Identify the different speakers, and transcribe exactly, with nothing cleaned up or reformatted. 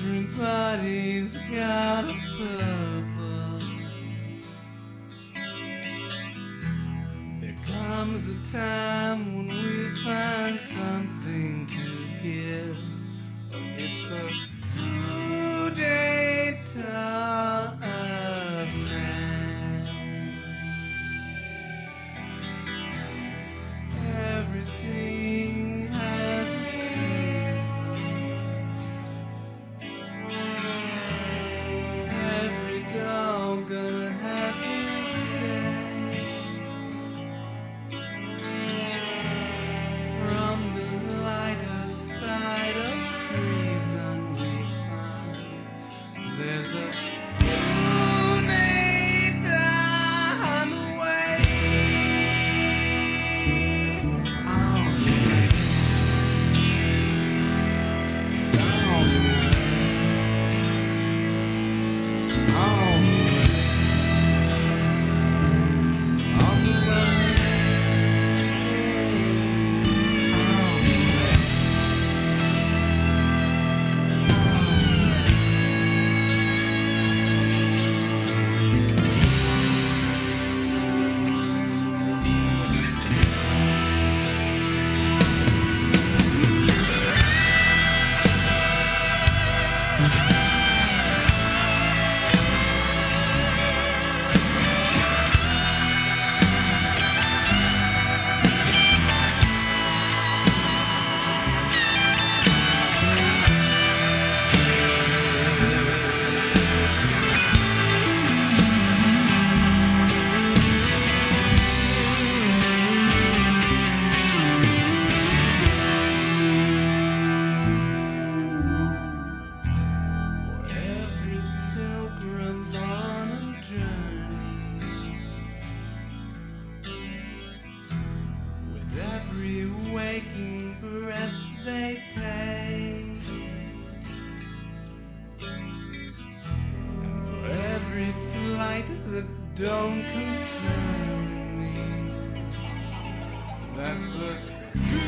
Speaker 1: Everybody's got a purpose. There comes a time when we find something to give. It's the coup d'etat of man. Everything has a season. Every dog gonna have its day. From the lighter side of treason we find there's a coup d'etat on the way. On the way. It's on the way. On the way. On the way. On the way. For every pilgrim on a journey, with every waking breath they take, and for every flight that don't concern me, that's the